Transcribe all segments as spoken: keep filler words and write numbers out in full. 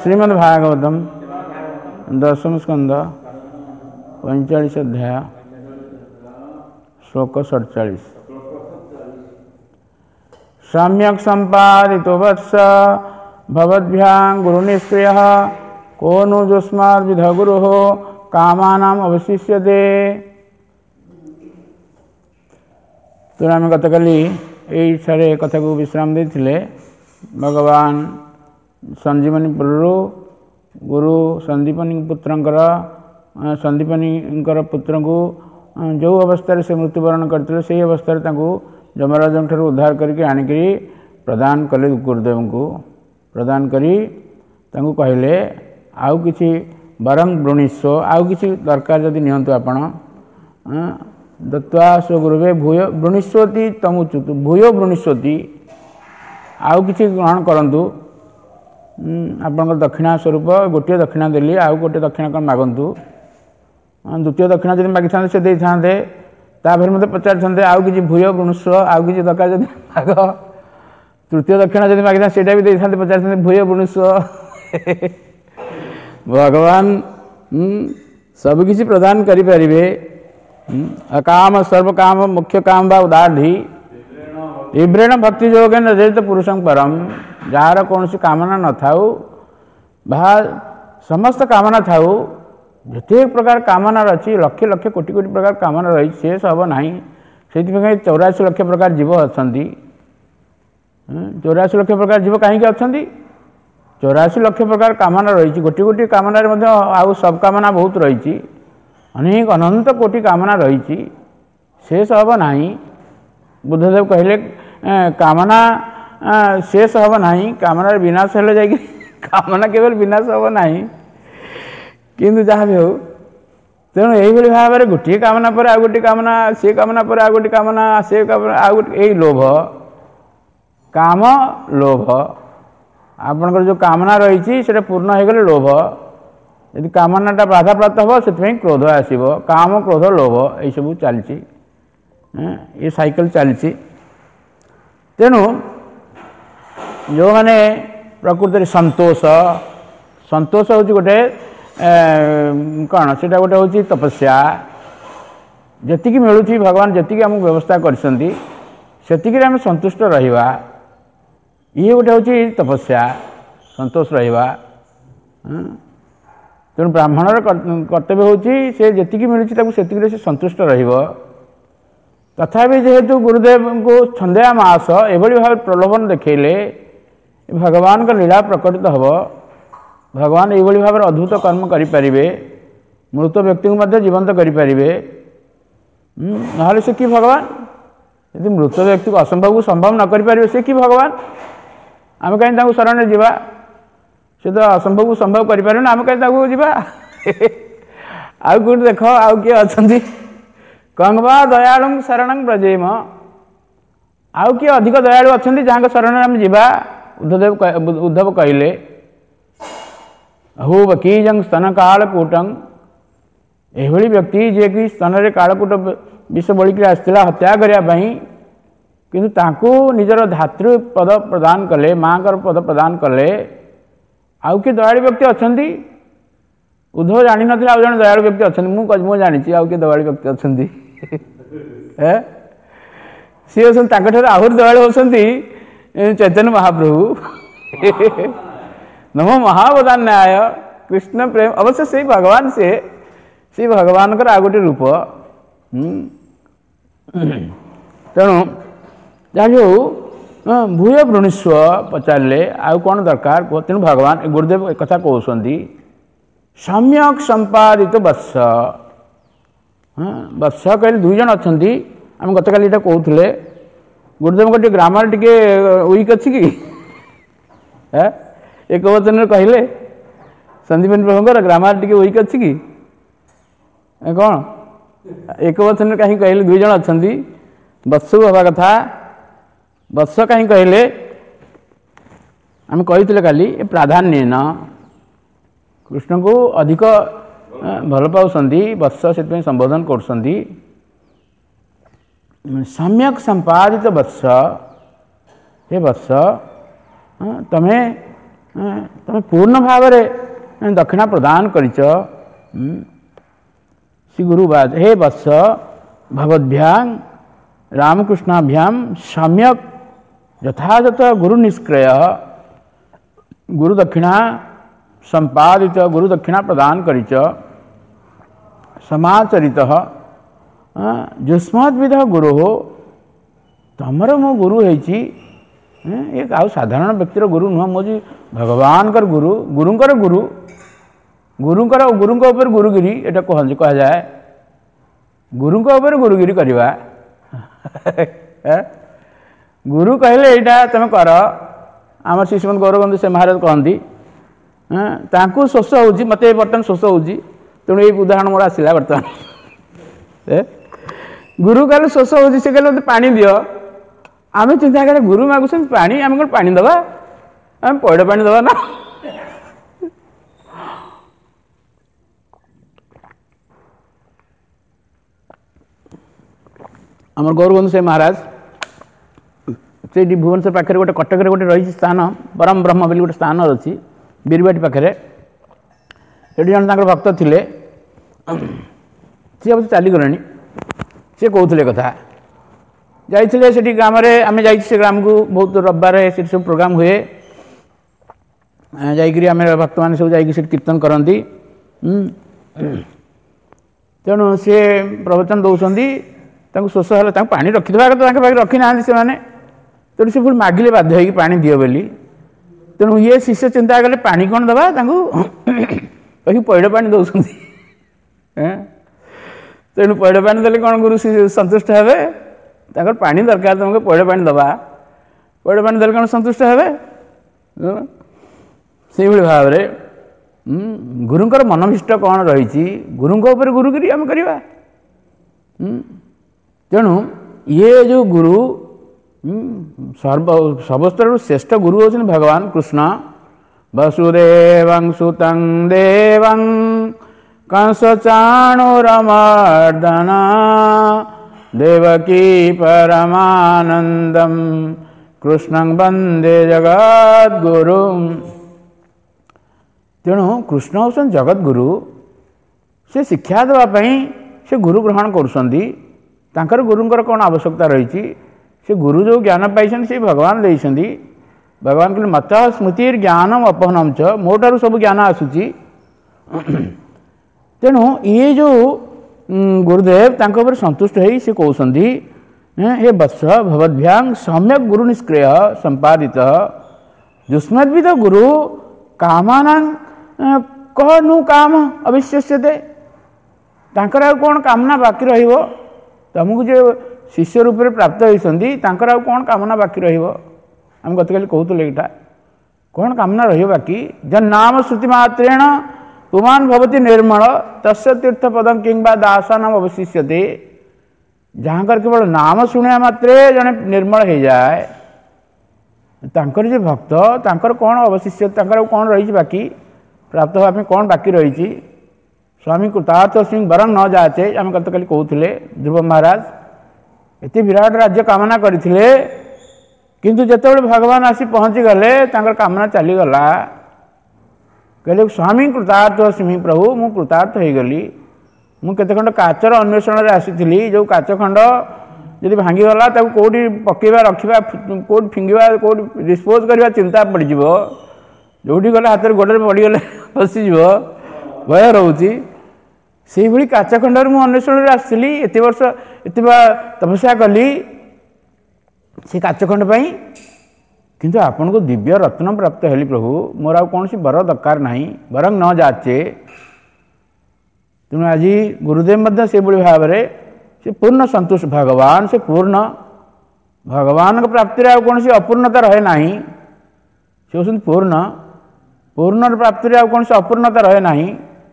श्रीमद्भागवतम दशम स्कंद पैंचाश अध्याय श्लोक सड़चाश सम्यक संपादितो वत्स भवद्भ्यां गुरुनिष्क्रियः को नु जुष्माद्विध गुरुः कामानाम् अवशिष्यते। तो आम गतकाली ये कथा को विश्राम देते भगवान संजीवनीपुरु गुरु संदीपनी पुत्रंकर संदीपनी पुत्र को जो अवस्था से मृत्युवरण करते से अवस्था जमराज उद्धार करके आणिक प्रदान कले गुरुदेव को प्रदान करी कहले आउ किछि वरम वृणीस्व आउ किछि दरकार जदि नियंतु आपण दत्वा स्व गुरुवे भूय वृणीस्वती तमुच्युत भूय वृणीस्वती आउ किछि ग्रहण करंतु आपन दक्षिणा स्वरूप गोटे दक्षिणा देली आउ गोटे दक्षिणा कौन मागंतु द्वितीय दक्षिणा जब मागी था से दे था तापर मत पचार था आउ कि भूय वृणुस्व आउ कि दरकार जब माग तृतीय दक्षिणा जब मागी था सेटा भी दे था पचार भूय वृणुस्व भगवान सबकि प्रदान करें अकाम सर्व काम मुख्य काम बा उदाढ़ी तीव्रेण भक्ति योग जड़ित पुरुषं परम जार कौन सी कामना न थाउ बा समस्त कामना थाउ जिते प्रकार कामना रही लक्ष लक्ष कोटि कोटि प्रकार कामना रही से सब ना से चौराशी लक्ष प्रकार जीव अच्छा चौराशी लक्ष प्रकार जीव कहीं अच्छा चौराशी लक्ष प्रकार कामना रही गोटी गोटी कामना आउ सब कामना बहुत रही अनेक अनंत कोटि कामना रही से सब ना बुद्धदेव कहले कामना शेष हम ना कामना विनाश हेले जाए कामना केवल विनाश हम ना किंतु जहाँ भी हो तेणु यही भाव में गोटे कामना पर आ गोटे कामना से कामना पर आ गोटे कामना से कामना आ गोटे यही लोभ काम लोभ आपणकर जो कामना रही से पूर्ण हो गले लोभ यदि कामनाटा बाधा प्राप्त हम से क्रोध आसब काम क्रोध लोभ यही सब चलती ये साइकिल चलती तेणु जो मैंने प्रकृति संतोष संतोष हूँ गोटे कौन से गोटे हूँ तपस्या जी मिलूँ भगवान जी आमको व्यवस्था कर आम संतुष्ट रहा ये गोटे हूँ तपस्या संतोष रहा तेणु ब्राह्मणर कर्तव्य हूँ से जी मिलूँ से संतुष्ट रहा तथापि जेहेतु गुरुदेव को छंदया मास एभली भाव प्रलोभन देखले भगवान का लीला प्रकटित हम भगवान ये भाव में अद्भुत कर्म करें मृत व्यक्ति को जीवंत करें ना से कि भगवान यदि मृत व्यक्ति को असंभव को संभव न करें से कि भगवान आम कहीं शरण जावा से तो असंभव को संभव करें आम कहीं जावा आउ कौट देख आउ किए अच्छा कंगवा दयालु शरण ब्रजेम आउ किए अधिक दयालु अच्छा जहाँ शरण आम जा उद्धव उद्धव कहले अहो वकीजं स्तन कालकूटं एभली व्यक्ति जे कि स्तन रे कालकूट विष बोलिक आसला हत्या करने किंतु ताकू निजर धातृ पद प्रदान कले माँ का पद प्रदान कले आउ किए दयालु व्यक्ति अच्छा उद्धव जानी ना आउ जन दयालु व्यक्ति अच्छा मुझे जानी आउ किए दयालु व्यक्ति अच्छा सी अच्छा आहरी दयालु होती चैतन्य महाप्रभु नमो महावदान्याय कृष्ण प्रेम अवश्य से भगवान से से भगवान का गोटे रूप तेणु जहाँ भूय वृणीस्व पचारे आउ कौन दरकार कह तेणु भगवान गुरुदेव एक कथा कहते सम्यक संपादित वत्स वत्स कहले दुई जन अच्छा आम गतकाली ये कहते गुरुदेव गोटे ग्रामर टे वीक अच्छी कि एक वचन कहले संदीपन प्रभुंर ग्रामर टी वीक अच्छी कि कौन एक वचन कहीं कहले दुई जन अच्छा वत्स हवा कथा वत्स कहीं कहले आम कही काली प्राधान्य न कृष्ण को अधिक भल पाँच वत्स से संबोधन कर सम्यक संपादित वत्स हे वत्स तमें तुम पूर्ण भाव दक्षिणा प्रदान करिच श्री गुरुवाद हे वत्स भवद्भ्यां रामकृष्णाभ्याम सम्यक यथायथ गुरु निष्क्रय गुरु दक्षिणा संपादित गुरु दक्षिणा प्रदान करिच समाचरित जुष्मद्विध गुरु हो तमर मो गुरु है एक आउ साधारण व्यक्तिर गुरु नुह मो जी भगवान कर गुरु गुरुंकर गुरु गुरुंकर गुरुंक ऊपर गुरुगिरी एटा कहते कह जाए गुरुंक ऊपर गुरुगिरी करवा गुरु कहले यहाँ तुम कर आम शिशुमंत गौरबंधु से महाराज कहती तांकु शोष होची मत बर्तमान शोष होची तेणु ये उदाहरण मोर आसला बर्तमान गुरु कहले शोष होची से कहले मत पानी दियो आम चिंता करें गुरु मागुस पानी आम कौन पानी दबा आम पैड़ पानी दबा ना आम गौरबंधु से महाराज से भुवनेश्वर पाखे गोटे कटक गोटे रही स्थान परम ब्रह्म बोली गोटे स्थान अच्छी बीरबाटी पाखे से जन भक्त थे सी अब चलीगले सी कहते कथा जाइए से ग्राम आम जा ग्राम को बहुत रविवार से सब प्रोग्राम हुए जाकि आम भक्त मैंने सब जा कीर्तन करती तेणु सी प्रवचन दौरान शोष है पा रखिदा तो रखी ना से तेणु से पुणी मागिले बाध्य हो पा दियो बोली तेणु ये शिष्य चिंता कले पानी कौन दबा कहीं पैड़ पानी दौरान तेणु पैड़ पानी देले कौन गुरु संतुष्ट हे ताकर पानी दरकार तुमको पैड़ पानी दबा पैड़ पानी देले कौन संतुष्ट हे से भाव में गुरुंकर मनभिष्ट कौन रही गुरुंक ऊपर गुरुगिरी आम करवा तेणु ये जो गुरु सर्व सर्वस्तर श्रेष्ठ गुरु होते भगवान कृष्ण वसुदेवं सुतं देवं कंस चाणूरमर्दन देवकी परमानंदम कृष्णं वंदे जगद्गुरु तेणु कृष्ण होसन जगद्गुरु से शिक्षा देवाई से गुरु ग्रहण कर गुरुंकर कौन आवश्यकता रही से गुरु जो ज्ञान पाई से भगवान देते भगवान कहले मत स्मृति ज्ञानम अपहनम च मोटारू सब ज्ञान आसूची तेणु ये जो गुरुदेव तांको पर संतुष्ट हो सी कहते हे वत्स भवद्भ्यां सम्यक गुरु निष्क्रिय संपादित जुष्मद्विद गुरु कामानां कह नु काम अविश्यस्यते तांकर आ कौन कामना बाकी रहिबो तुमको जो शिष्य रूप में प्राप्त होती आ कौन कामना बाकी रम गत काली कहते यहाँ कौन कामना रही बाकी जन नाम श्रुति मात्रेण पुमान भवती निर्मल तस्य तीर्थ पदम किंबा दासानाम अवशिष्यते जहाँ कर केवल नाम शुणा मात्रे जड़े निर्मल हो जाए तांकर जो भक्त तांकर कौन अवशिष्य तांकर कौन रही बाकी प्राप्त होगा कौन बाकी रही स्वामी कृतार्थ सिंह बरंग न जाचे आम गत काली कहते ध्रुव महाराज एत विराट राज्य कामना करथिले किंतु जेतेबेले भगवान आसी पहुँची गले तांकर कामना चलीगला कहले स्वामी कृतार्थ सिंह प्रभु मु कृतार्थ हो गली मु केते खंड काचर अन्वेषण आसी जो काच खंड जदि भांगीगला कौटी पकेवा रखा कौट फिंगा कौट डिस्पोज करवा चिंता पड़ज जोटी गले हाथ में गोड़े पड़गले फसीज भय रोची से भाई काच खंडर मु अन्वेषण आसली एत वर्ष एत तपस्या कली से काच खंड पाई किंतु आपन को दिव्य रत्न प्राप्त हेली प्रभु मोर आ कौन सी बर दरकार नहीं बरंग न जाचे तेणु आज गुरुदेव मध्य से भाव में से पूर्ण संतुष्ट भगवान से पूर्ण भगवान प्राप्ति आ कौन सी अपूर्णता रहे ना से होती पूर्ण पूर्ण प्राप्ति आ कौन सी अपूर्णता रहे ना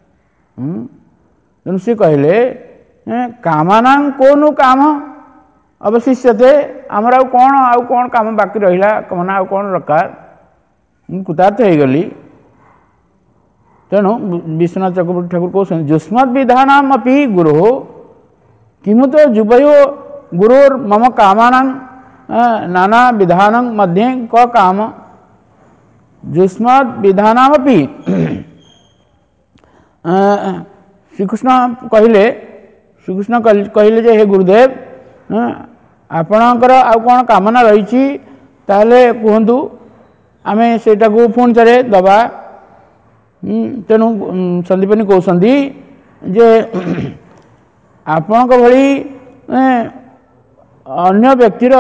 तेणु सी कहले कामना कौन काम अवशिष्यते आमर आ कौन आउ कौन काम बाकी रहा कामना आ कौन दरकार कृतार्थ हो गली तेणु विश्वनाथ चक्रवर्ती ठाकुर कहते जुष्मद विधानाम अपि गुरु किमुत जुबयो गुरुर मम कामानां नाना विधानं मध्ये क काम जुष्मद विधानामपि श्रीकृष्ण कहले श्रीकृष्ण कहले जे हे गुरुदेव आपणकर आउ कौन कामना रही ताले कहतु आमे सेटा को पुणी थे दबा। तेणु संदीपनी कहते जे आपण भली अन्य व्यक्तिर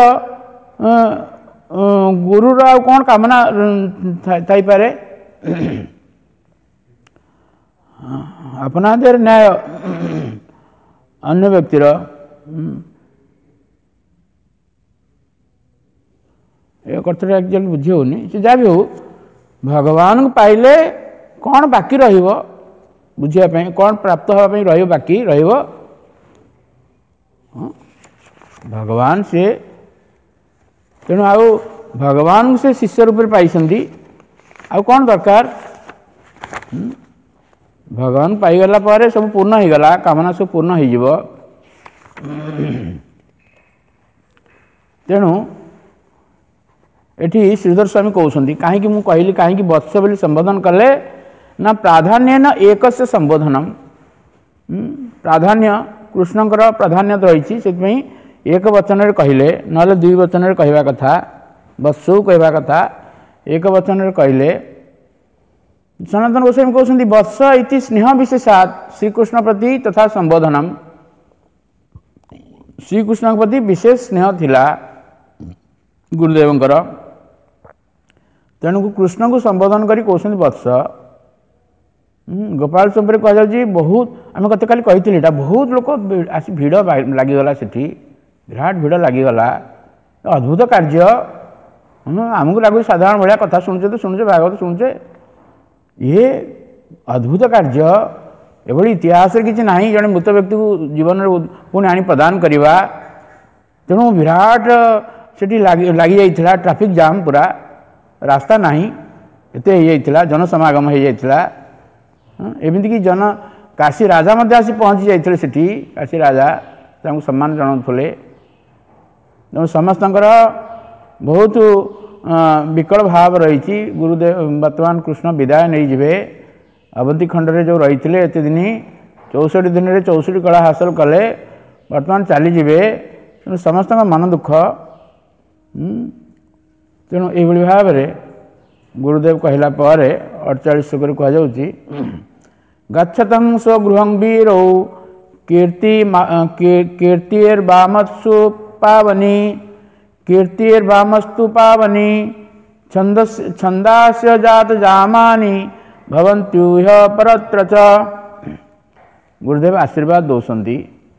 गुरुर आउ कौन कामना थाई पारे अपना देर न्याय अन्य व्यक्तिर ये कथा एक्चुअली बुझी होनी से जहाँ भी हो भगवान को पाइले कौन बाकी रहिबो बुझिया कौन प्राप्त होगा रहिबो बाकी रहिबो भगवान से। तेणु आउ भगवान से शिष्य रूप में पाई आउ कौन दरकार भगवान पाईगला पर सब पूर्ण हो गला कामना सब पूर्ण हो। तेणु एठी श्रीधर स्वामी कहते कहीं मुझे कहली कहीं वत्स बोली संबोधन कले ना प्राधान्य न एक संबोधनम प्राधान्य कृष्णकर प्राधान्य रही से एक वचन कहले ना दुई वचन कहवा कथा वत्सु कहवा कथा एक वचन कहले। सनातन गोस्वामी कहते वत्स इति स्नेह विशेषात श्रीकृष्ण प्रति तथा संबोधनम श्रीकृष्ण प्रति विशेष स्नेह थिला गुरुदेवंकर। तेणु कृष्ण को संबोधन करी कहते वत्स गोपाल चंपर कह बहुत आम कत काली कही बहुत लोक आसी भिड़ लगिगला से विराट भिड़ लगिगला अद्भुत कार्य आमको लगुच साधारण भाया कथा शुणुचे तो शुणुचे भागवत शुणुचे ये अद्भुत कार्य एभली इतिहास किसी ना जड़े मृत व्यक्ति को जीवन में पुणी आनी प्रदान करवा। तेणु विराट से लगी जा ट्राफिक जाम पूरा रास्ता नहीं एत हो जनसमागम हो जाता एमती कि जन काशी राजा मध्य आसी पहुँची जाते सेठी काशी राजा सम्मान जनाउले। तेणु समस्त बहुत विकल भाव रही गुरुदेव वर्तमान कृष्ण विदाय नहीं जीवे अवंती खंड में जो रही एत दिन चौसठ दिन में चौसठ कला हासिल कले वर्तमान चलीजे समस्त मन दुख। तेणु ये भाव में गुरुदेव कहला पर अड़चाश कहुच्छी गच्छतं स्वगृहं वीरौ कीर्ति कीर्तिर्वामत्सु पावनी कीर्तिर्वामस्तु पावनी छंदस छंदास्य जात जामानि भवन्त्युह परत्र च। गुरुदेव आशीर्वाद दौरान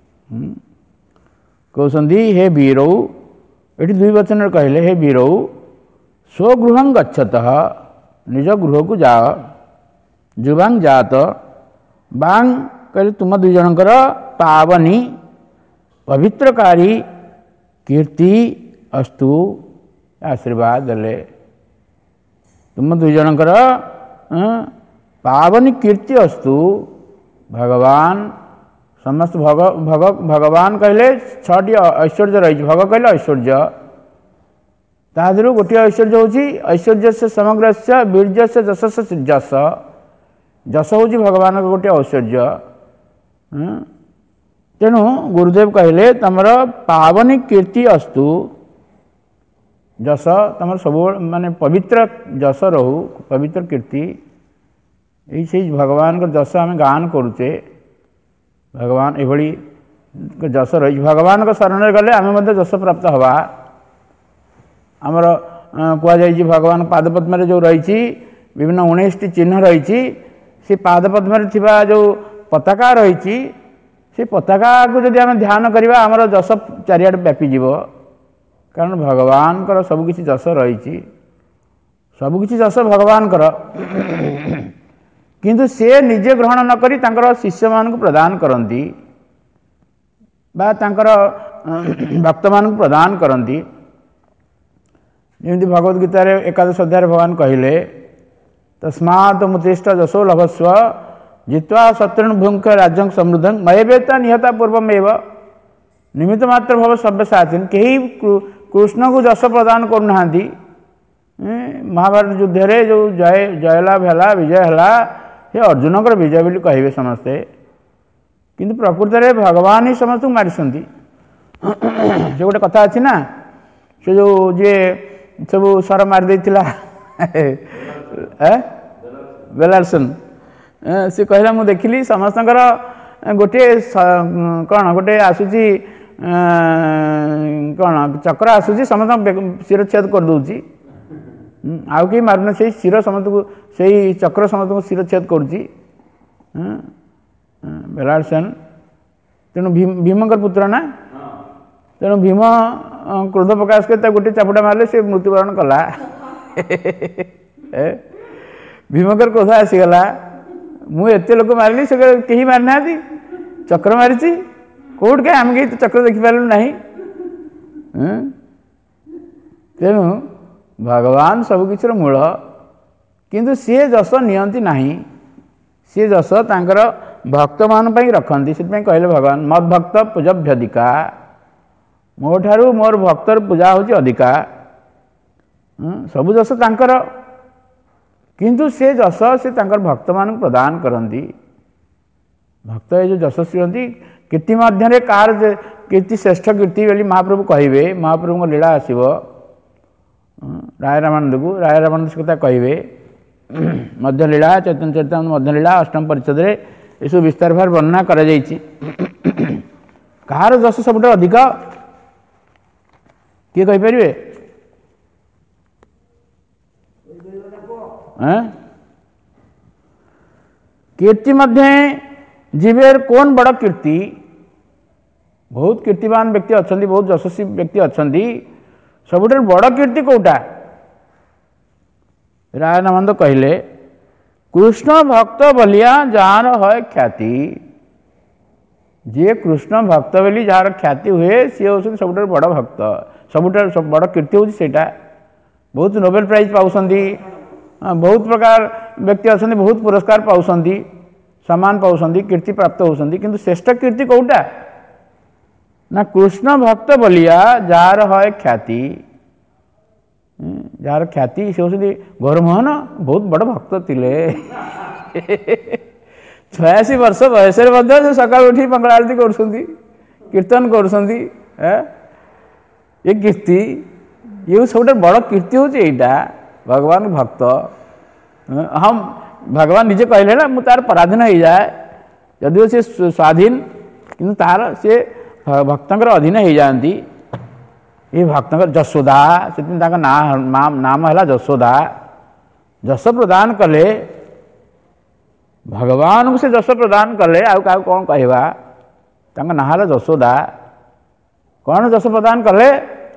कहते हे वीरौ ये दुई वचन कहले हे वीरौ स्वगृहं गच्छतः निज गृह को जाओ जुबांग जात बांग कहले तुम दुई जनकर पावनी पवित्रकारी कीर्ति अस्तु आशीर्वाद दले तुम दुई जनकर पावनी कीर्ति अस्तु। भगवान समस्त भग भग भगवान कहले छटी ऐश्वर्य रही भग कहले ऐश्वर्य तादर गोटे ऐश्वर्य हूँ ऐश्वर्य से समग्र से वीर्य से जस से जस जस हूँ भगवान गोटे ऐश्वर्य। तेणु गुरुदेव कहले तमर पावनी कीर्ति अस्तु जस तमर सब माने पवित्र जस रहू पवित्र कीर्ति यही भगवान को जस आम गान करुचे भगवान एभली जस रही भगवान को शरण गले आम जस प्राप्त हवा आमर कहुई भगवान पादपद्म जो रही विभिन्न उन्नीस टी चिन्ह रही से पादपद्म जो पताका रही से पताका को जब आम ध्यान करवा आमर जस चारिआडे व्यापीज कारण भगवान कर सबकि जस रही सबकि जस भगवान कर किंतु से निजे ग्रहण न करी तांकर शिष्य मान को प्रदान करती बा तांकर भक्त मान को प्रदान करती। जमी भगवद गीतार एकादश अध्याय भगवान कहले तस्मात् मुतिष्ठ जसो लभस्व जित्वा शत्रुन भुंक राज्यं समृद्धं मयवेता निहता पूर्वमेव निमित्त मात्र भव सभ्य साचिन कहीं कृष्ण को जस प्रदान करना महाभारत युद्ध रे जो जय जयलाभ है विजय है ये अर्जुन विजय बोली कहे समस्ते किंतु प्रकृत में भगवान ही समस्त को मारी से गोटे कथा अच्छी ना से जो जी सब सर मारी बेलार्सन सी कहला मु देखिली समस्त गोटे कौन गोटे आसूची कौन चक्र आसूची समस्त शिरच्छेद कर दूची आउ कि मारुना से शिर समस्त को से चक्र समस्त को शिरच्छेद करुच्ची बेलार्सन तेणु भीम भीमकर पुत्र ना तेणु भीम क्रोध प्रकाश के गोटे चापुटा मारे से मृत्युवरण कला भीमकर क्रोध आसीगला मुझे लोक मारे से कहीं मारी ना चक्र मारी कौट क्या आम कहीं चक्र देखिपारू ना तेणु भगवान सबकिछ मूल किंतु सी जस नियंती नहीं सी जस तांकर भक्त मान पई रखंती से कहले भगवान मद भक्त पूजभ्यधिका मो ठारू मोर भक्तर पूजा होची अधिका सब जस तांकर किंतु से जस से तांकर भक्त मान प्रदान करंती भक्त ये जो यशस्वी होती कीर्ति मध्य कार कीर्ति श्रेष्ठ कीर्ति बोली महाप्रभु कहे महाप्रभु लीला आसव राय रामानंद को राय रामानंद कथा कहे मध्य लीला चैतन्य चरितामृत मध्य लीला अष्टम परिच्छद ये विस्तार भार वर्णना कर कहार जस सब अधिक किए कहीपर कीर्ति मध्य जीवेर कौन बड़ कीर्ति बहुत कीर्तिवान व्यक्ति अच्छा बहुत यशस्वी व्यक्ति अच्छा सबुठ बड़ कीर्ति कौटा रायनानंद कहले कृष्ण भक्त बलिया जार है ख्याति जी कृष्ण भक्त बोली जार ख्याति हुए सी हूँ सब बड़ भक्त सबुठ सब बड़ कीर्ति हूँ सेटा बहुत नोबेल प्राइज पाउसंदी बहुत प्रकार व्यक्ति अच्छा बहुत पुरस्कार पाउसंदी सम्मान पाउसंदी कीर्ति प्राप्त होती किंतु श्रेष्ठ कीर्ति कौटा ना कृष्ण भक्त बलिया जार है ख्याति जार ख्याति से होती गौरमोहन बहुत बड़ भक्त थिले छयासी वर्ष बयस सकाल उठी मंगल आरती कर कीर्तन कर ये कीर्ति ये सब बड़ कीर्ति हूँ यहाँ भगवान भक्त हम भगवान निजे कहले ना मु तार पराधीन हो जाए जदिव से स्वाधीन किंतु तार से भक्तर अधीन हो जाती ये भक्तर जशोदा से नाम नाम है जशोदा जश प्रदान कले भगवान को से जश प्रदान कले आउ क्या कौन कहवा ना है जशोदा कौन जश प्रदान कले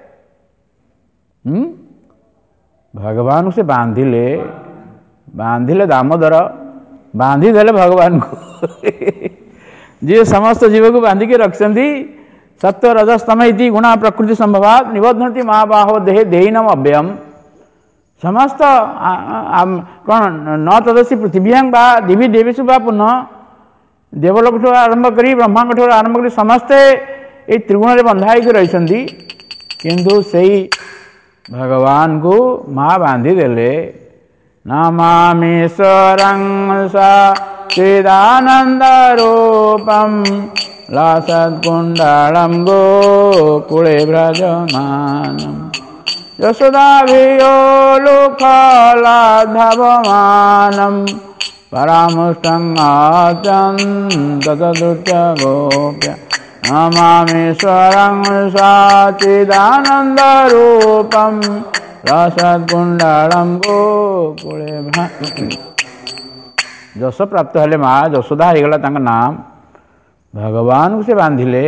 हम्म भगवान से बांधिले बांधिले दामोदर बांधी देले भगवान को जी समस्त जीव को बांधिके रखती सत्य रजस्तम इति गुणा प्रकृति संभवात निबध्नति महाबाहो देहे देहिनम अव्ययम समस्त कौन न तदसी पृथिव्यां बा दिवी देवीसु बा पुनः देवलोक आरंभ करी ब्रह्मांड आरंभ करी समस्ते ये त्रिगुण रे बंधा होकर रही किंतु सही भगवान को माँ बांधी देले नमामीश्वरं सच्चिदानंद रूपम लासत्कुंडलं गोकुले व्रजमानम् यशोदाभियोलुखलाधवमानं परामुष्टं आचन्ततदुच्च गोप्य नमामीश्वरं सच्चिदानन्दरूपं रसत्कुण्डलं गोकुले जश प्राप्त हेले माँ यशोदा हो गला नाम भगवान को से बांधिले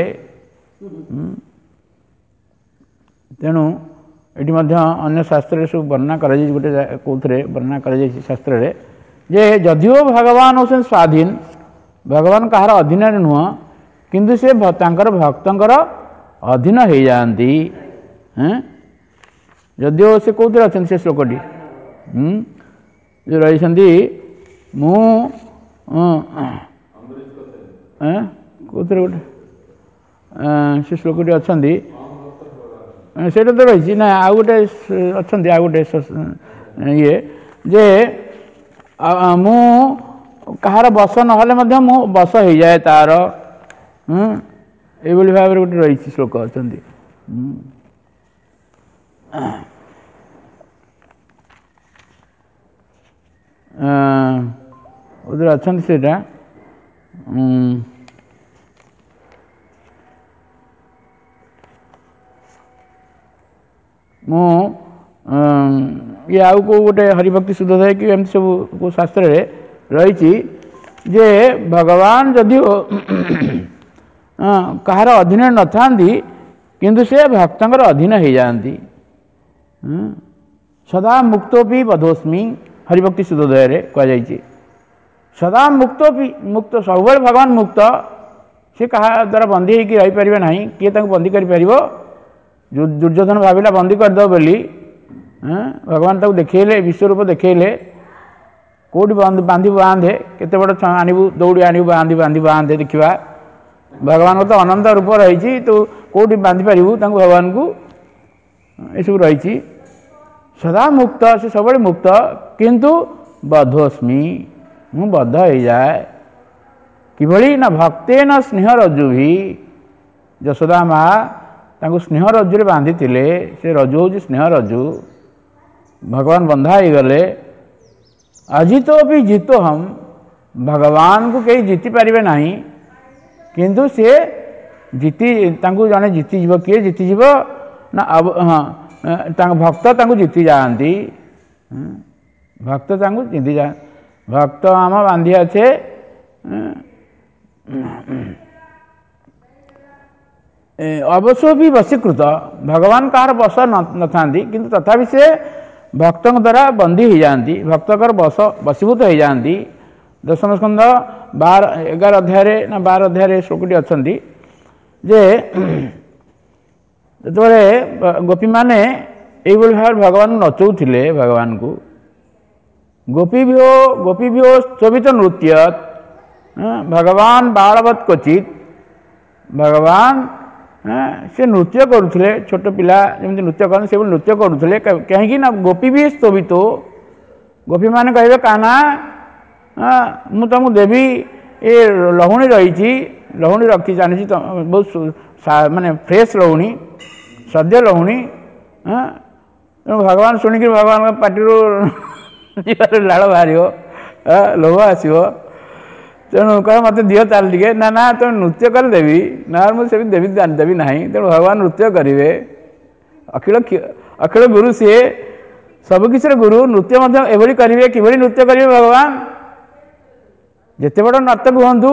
तेणु ये अन्य शास्त्र सब वर्णना कर गोटे कौथे वर्णना कर शास्त्र जे जदिओ भगवान होते स्वाधीन भगवान कहार अधीन नुह किंतु से भक्तर अधीन हो जाती जदिओ से कौन अच्छा से श्लोकटी जो रही मु कौथे गोटे से श्लोकटी अच्छा ସେଇଟା ତ ରହିଛି ନା। ଆଉ ଗୋଟେ ଅଛନ୍ତି ଆଉ ଗୋଟେ ଇଏ ଯେ ମୁଁ କାହାର ବଶ ନହେଲେ ମଧ୍ୟ ମୁଁ ବଶ ହେଇଯାଏ ତାର, ଏଇଭଳି ଭାବରେ ଗୋଟେ ରହିଛି ଶ୍ଲୋକ ଅଛନ୍ତି। ওদের ଅଛନ୍ତି ସେଇଟା ମୁଁ ଇଏ ଆଉ କେଉଁ ଗୋଟେ ହରିଭକ୍ତି ଶୁଦ୍ଧୋଦୟ କି ଏମିତି ସବୁ କେଉଁ ଶାସ୍ତ୍ରରେ ରହିଛି ଯେ ଭଗବାନ ଯଦିଓ କାହାର ଅଧୀନରେ ନଥାନ୍ତି କିନ୍ତୁ ସେ ଭକ୍ତଙ୍କର ଅଧୀନ ହେଇଯାଆନ୍ତି। ସଦା ମୁକ୍ତୋପି ବଧୋସ୍ମି ହରିଭକ୍ତି ଶୁଦ୍ଧୋଦୟରେ କୁହାଯାଇଛି। ସଦା ମୁକ୍ତ ମୁକ୍ତ ସବୁବେଳେ ଭଗବାନ ମୁକ୍ତ, ସେ କାହା ଦ୍ୱାରା ବନ୍ଦୀ ହେଇକି ରହିପାରିବେ ନାହିଁ। କିଏ ତାଙ୍କୁ ବନ୍ଦୀ କରିପାରିବ? ଦୁର୍ଯ୍ୟୋଧନ ଭାବିଲା ବନ୍ଦୀ କରିଦେବ ବୋଲି, ଭଗବାନ ତାକୁ ଦେଖେଇଲେ, ବିଶ୍ୱରୂପ ଦେଖେଇଲେ, କେଉଁଠି ବାନ୍ଧିବୁ ବାନ୍ଧେ, କେତେ ବଡ଼ ଆଣିବୁ ଦୌଡ଼ି ଆଣିବୁ ବାନ୍ଧି ବାନ୍ଧି ବାନ୍ଧେ ଦେଖିବା। ଭଗବାନଙ୍କ ତ ଅନନ୍ତ ରୂପ ରହିଛି, ତୁ କେଉଁଠି ବାନ୍ଧି ପାରିବୁ ତାଙ୍କୁ ଭଗବାନଙ୍କୁ? ଏସବୁ ରହିଛି। ସଦା ମୁକ୍ତ, ସେ ସବୁବେଳେ ମୁକ୍ତ, କିନ୍ତୁ ବଧୋସ୍ମି, ମୁଁ ବଦ୍ଧ ହେଇଯାଏ। କିଭଳି ନା ଭକ୍ତେନ ସ୍ନେହ ରଜ୍ଜୁଭି, ଯଶୋଦା ମା ତାଙ୍କୁ ସ୍ନେହ ରଜ୍ଜୁରେ ବାନ୍ଧିଥିଲେ, ସେ ରଜ୍ଜୁ ହେଉଛି ସ୍ନେହ ରଜ୍ଜୁ। ଭଗବାନ ବନ୍ଧା ହେଇଗଲେ। ଅଜିତୋ ବି ଜିତୋହମ୍, ଭଗବାନଙ୍କୁ କେହି ଜିତି ପାରିବେ ନାହିଁ, କିନ୍ତୁ ସେ ଜିତି ତାଙ୍କୁ ଜଣେ ଜିତିଯିବ। କିଏ ଜିତିଯିବ ନା ହଁ ତାଙ୍କ ଭକ୍ତ ତାଙ୍କୁ ଜିତି ଯାଆନ୍ତି। ଭକ୍ତ ତାଙ୍କୁ ଜିତି ଯାଆନ୍ତି। ଭକ୍ତ ଆମ ବାନ୍ଧି ଅଛେ ଅବଶ୍ୟ ବି ବଶୀକୃତ, ଭଗବାନ କାହାର ବଶ ନଥାନ୍ତି କିନ୍ତୁ ତଥାପି ସେ ଭକ୍ତଙ୍କ ଦ୍ୱାରା ବନ୍ଦୀ ହେଇଯାଆନ୍ତି, ଭକ୍ତଙ୍କର ବଶ ବଶୀଭୂତ ହେଇଯାଆନ୍ତି। ଦଶମ ସ୍କନ୍ଧ ବାର ଏଗାର ଅଧ୍ୟାୟରେ ନା ବାର ଅଧ୍ୟାୟରେ ଶ୍ଲୋକଟି ଅଛନ୍ତି ଯେ ଯେତେବେଳେ ଗୋପୀମାନେ ଏଇଭଳି ଭାବରେ ଭଗବାନଙ୍କୁ ନଚଉଥିଲେ, ଭଗବାନଙ୍କୁ ଗୋପୀଭ୍ୟୋ ଗୋପୀଭ୍ୟୋ ସ୍ତୋଭିତ ନୃତ୍ୟ ଭଗବାନ ବାଳବତ୍ କ୍ୱଚିତ୍, ଭଗବାନ ସେ ନୃତ୍ୟ କରୁଥିଲେ, ଛୋଟ ପିଲା ଯେମିତି ନୃତ୍ୟ କରନ୍ତି ସେଭଳି ନୃତ୍ୟ କରୁଥିଲେ। କାହିଁକି ନା ଗୋପୀ ବି ସ୍ତୋଭିତ, ଗୋପୀମାନେ କହିବେ କାହ୍ନା ମୁଁ ତୁମକୁ ଦେବି, ଏ ଲହୁଣୀ ରହିଛି, ଲହୁଣୀ ରଖି ଜାଣିଛି ବହୁତ ମାନେ ଫ୍ରେଶ୍ ଲହୁଣୀ, ସଦ୍ୟ ଲହୁଣୀ। ତେଣୁ ଭଗବାନ ଶୁଣିକି ଭଗବାନଙ୍କ ପାଟିରୁ ଲାଳ ବାହାରିବ, ଲୋଭ ଆସିବ। ତେଣୁ କହ ମୋତେ ଦିଅ ତାହେଲେ ଟିକେ, ନା ନା ତୁମେ ନୃତ୍ୟ କରି ଦେବି, ନା ମୁଁ ସେମିତି ଦେବି ଦେବି ନାହିଁ। ତେଣୁ ଭଗବାନ ନୃତ୍ୟ କରିବେ। ଅଖିଳ ଅଖିଳ ଗୁରୁ ସିଏ, ସବୁକିଛିର ଗୁରୁ, ନୃତ୍ୟ ମଧ୍ୟ ଏଭଳି କରିବେ। କିଭଳି ନୃତ୍ୟ କରିବେ ଭଗବାନ? ଯେତେ ବଡ଼ ନର୍ତ୍ତକ ହୁଅନ୍ତୁ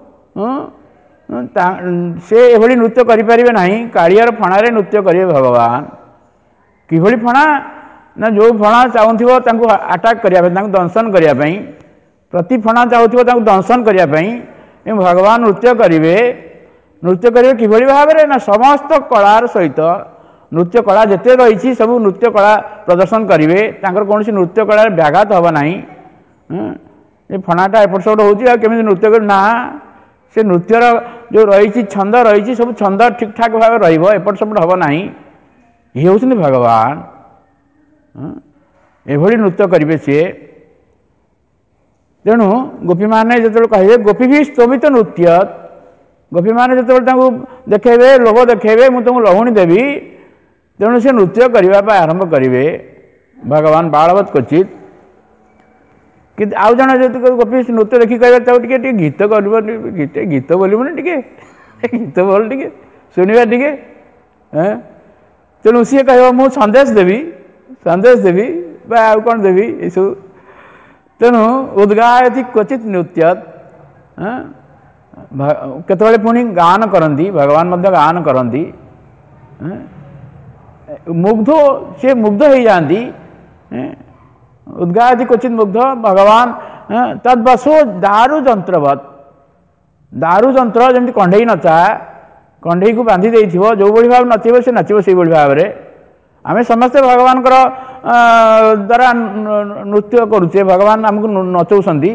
ସେ ଏଭଳି ନୃତ୍ୟ କରିପାରିବେ ନାହିଁ। କାଳିଆର ଫଣାରେ ନୃତ୍ୟ କରିବେ ଭଗବାନ। କିଭଳି ଫଣା ନା ଯେଉଁ ଫଣା ଚାହୁଁଥିବ ତାଙ୍କୁ ଆଟାକ୍ କରିବା ପାଇଁ, ତାଙ୍କୁ ଦଂଶନ କରିବା ପାଇଁ, ପ୍ରତି ଫଣା ଚାହୁଁଥିବ ତାଙ୍କୁ ଦଂଶନ କରିବା ପାଇଁ ଭଗବାନ ନୃତ୍ୟ କରିବେ। ନୃତ୍ୟ କରିବେ କିଭଳି ଭାବରେ ନା ସମସ୍ତ କଳାର ସହିତ, ନୃତ୍ୟ କଳା ଯେତେ ରହିଛି ସବୁ ନୃତ୍ୟ କଳା ପ୍ରଦର୍ଶନ କରିବେ। ତାଙ୍କର କୌଣସି ନୃତ୍ୟ କଳାରେ ବ୍ୟାଘାତ ହେବ ନାହିଁ। ଏ ଫଣାଟା ଏପଟ ସେପଟ ହେଉଛି, ଆଉ କେମିତି ନୃତ୍ୟ କରି, ନା ସେ ନୃତ୍ୟର ଯେଉଁ ରହିଛି ଛନ୍ଦ ରହିଛି ସବୁ ଛନ୍ଦ ଠିକ୍ ଠାକ୍ ଭାବେ ରହିବ, ଏପଟ ସେପଟ ହେବ ନାହିଁ। ଇଏ ହେଉଛନ୍ତି ଭଗବାନ। ଏଭଳି ନୃତ୍ୟ କରିବେ ସିଏ। ତେଣୁ ଗୋପୀମାନେ ଯେତେବେଳେ କହିବେ ଗୋପୀ ବି ସ୍ତୋଭିତ ନୃତ୍ୟ, ଗୋପୀମାନେ ଯେତେବେଳେ ତାଙ୍କୁ ଦେଖେଇବେ, ଲୋଭ ଦେଖେଇବେ, ମୁଁ ତାଙ୍କୁ ଲହୁଣୀ ଦେବି, ତେଣୁ ସେ ନୃତ୍ୟ କରିବା ପାଇଁ ଆରମ୍ଭ କରିବେ। ଭଗବାନ ବାଳବତ୍ କ୍ୱଚିତ୍। କିନ୍ତୁ ଆଉ ଜଣେ ଯଦି ଗୋପୀ ନୃତ୍ୟ ଦେଖି କହିବେ ତାକୁ ଟିକେ ଟିକେ ଗୀତ କରିବ, ଗୀତ ଗୀତ ବୋଲିବୁନି ଟିକେ, ଗୀତ ବୋଲ ଟିକେ ଶୁଣିବା ଟିକେ। ତେଣୁ ସିଏ କହିବ ମୁଁ ସନ୍ଦେଶ ଦେବି, ସନ୍ଦେଶ ଦେବି ବା ଆଉ କ'ଣ ଦେବି ଏସବୁ। ତେଣୁ ଉଦ୍ଗାୟତି କ୍ୱଚିତ୍ ନୃତ୍ୟ, କେତେବେଳେ ପୁଣି ଗାନ କରନ୍ତି, ଭଗବାନ ମଧ୍ୟ ଗାନ କରନ୍ତି। ମୁଗ୍ଧ, ସେ ମୁଗ୍ଧ ହେଇଯାଆନ୍ତି। ଉଦ୍ଗାୟତି କ୍ୱଚିତ୍ ମୁଗ୍ଧ, ଭଗବାନ ତଦ୍ବଶୋ ଦାରୁ ଯନ୍ତ୍ରବତ୍, ଦାରୁ ଯନ୍ତ୍ର ଯେମିତି କଣ୍ଢେଇ ନଚା, କଣ୍ଢେଇକୁ ବାନ୍ଧି ଦେଇଥିବ, ଯେଉଁଭଳି ଭାବରେ ନଚିବ ସେ ନାଚିବ ସେଇଭଳି ଭାବରେ। ଆମେ ସମସ୍ତେ ଭଗବାନଙ୍କର ଦ୍ୱାରା ନୃତ୍ୟ କରୁଛେ, ଭଗବାନ ଆମକୁ ନଚଉଛନ୍ତି।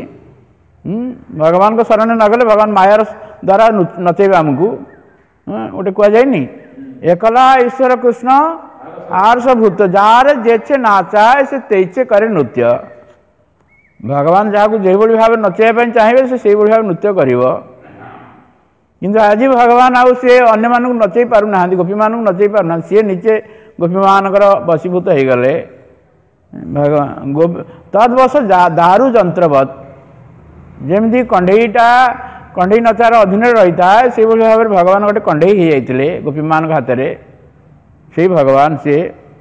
ଭଗବାନଙ୍କ ଶରଣରେ ନଗଲେ ଭଗବାନ ମାୟାର ଦ୍ୱାରା ନଚେଇବେ ଆମକୁ। ଗୋଟେ କୁହାଯାଇନି एकला ईश्वर कृष्ण आरसभूत जार जेचे नाचाए से तेचे करे नृत्य भगवान जहाँ जो भाव नचाई चाहिए से से भाव नृत्य कर किंतु आज भगवान आउ सी अन्य मानक नचई पार ना गोपी मानक नचई पार ना सी निजे गोपी मानकर बसीभूत हो गले भगवान गो तदवश दारू जंत्रवत जमी कंडेईटा कंडे नचार अधीन रही था से भाव में भगवान गोटे कंडे हो जाते गोपी मान हाथ में से भगवान से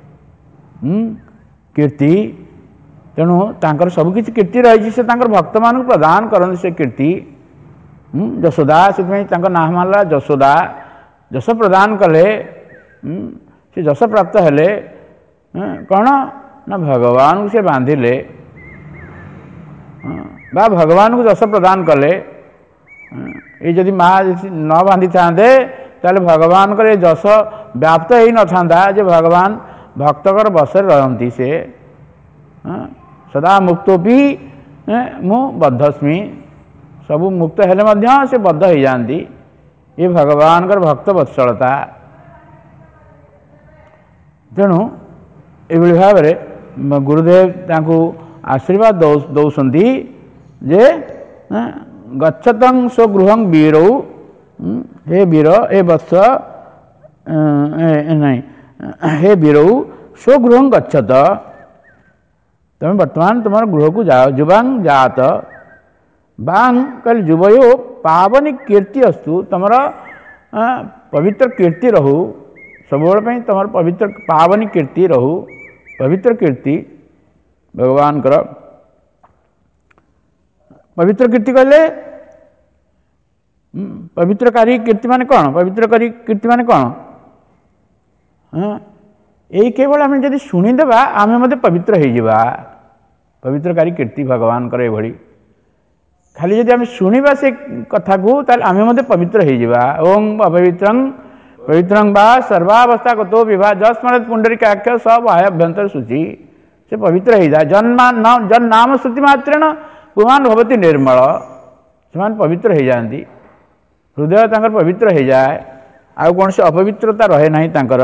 कीर्ति तेणु तांकर सबकि कीर्ति रही से भक्त मान प्रदान करते से कीर्ति जशोदा से ना मानला जशोदा जश प्रदान कले से जश प्राप्त हेले कौन ना भगवान को से बांधिले बा भगवान को जश प्रदान कले ये जदि माँ न बांधि था ताले भगवान को जश व्याप्त ही न था जे भगवान भक्तकर बसरे रहती से सदा मुक्तोपि मु बद्धस्मी सबु मुक्त हेले मध्य से बद्ध हो जाती ये भगवान कर भक्त वत्सलता तेणु ये भाव में गुरुदेव तांकु आशीर्वाद दौ दौसंती जे गच्छतं स्वगृहं वीरौ हे वीर हे वत्स नहीं हे वीरौ स्वगृहं गच्छत तुम वर्तमान तुम गृह को जाओ जुबांग जात बांग कल जुबयो पावनी कीर्ति अस्तु तुमर पवित्र कीर्ति रहू सब तुम पवित्र पावनी कीर्ति रहू पवित्र कीर्ति भगवान कर पवित्र कीर्ति कहले पवित्रकारी कीर्ति माने कौन पवित्रकारी कीर्ति माने कौन हाँ यही केवल आम जब शुणीदेवा आम मत पवित्र हो पवित्रकारी कीर्ति भगवान कर ये खाली जब आम शुणा से कथा को आम मत पवित्र हो ओं अपवित्रं पवित्रं बा सर्वावस्था गतो विवाह जस्मरत पुंडरीकाक्ष सब आभ्यंतर सूचि से पवित्र हो जाए जन्मा न जन नाम श्रुति मात्रेण पुमान भवती निर्मल से पवित्र हो जाती हृदय तांकर पवित्र हो जाए आ कौन से अपवित्रता रहे ना तांकर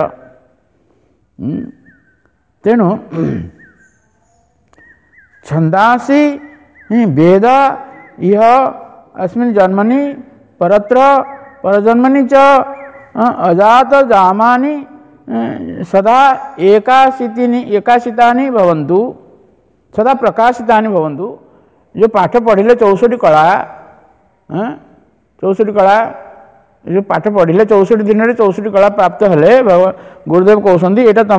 तेणु छंदासी वेद इह अस्मिन् जन्मनि परत्र परजन्मनि च अजात जामानि सदा एकाशितानि एकाशितानि भवन्तु सदा प्रकाशितानि भवन्तु जो पाठ पढ़िले चौसठी कला चौसठी कला जो पाठ पढ़िले चौसठी दिन में चौसठी कला प्राप्त हेले गुरुदेव कहते यहाँ तुम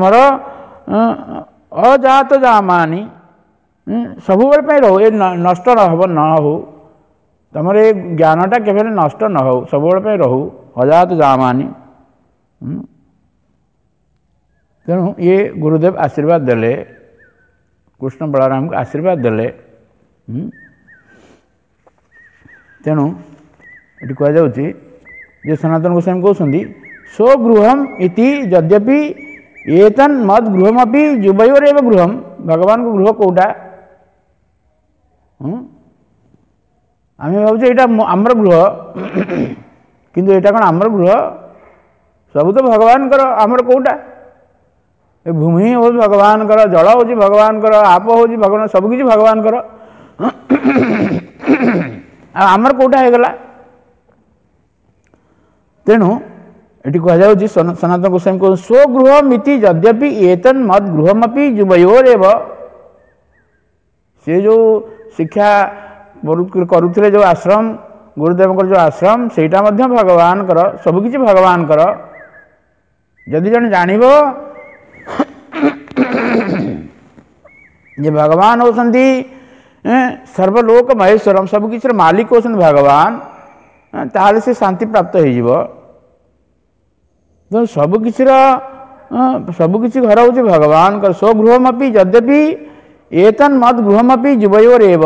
अजात जामानी सब रो ये नष्ट न हो न हो तुम ये ज्ञानटा के नष्ट न हो सब रहू अजात जामानी तेणु ये गुरुदेव आशीर्वाद देले कृष्ण बलराम को आशीर्वाद देले तेणु ये कहुच्छी जे सनातन गोस्वामी कहते स्वगृहम इति यद्यपि एतन मद गृहमपि जुबयोरेव गृहम भगवान को गृह कौटा आम भावचे यहाँ आमर गृह किंतु यहाँ कौन आमर गृह सब तो भगवान कर आमर कौटा भूमि हो भगवान कर जल हो भगवान कर आप हो भगवान सबकि भगवान कर आमर कौटा हो गला तेणु ये कहुच्छी सनातन गोस्वामी कह स्वगृह मिति यद्यपि एतन मद गृहमपि जुबयोरेव से जो शिक्षा करुले जो आश्रम गुरुदेव जो आश्रम सेटा मध्य भगवान कर सबकि भगवान कर जदि जन जान ये भगवान होती सर्वलोक महेश्वरम सबकि मालिक होती भगवान ताले से शांति प्राप्त हो तो सबकि सबकि घर हूँ भगवान कर स्वगृहमपि यद्यपि एतन मद गृहमपि जुबयोरेव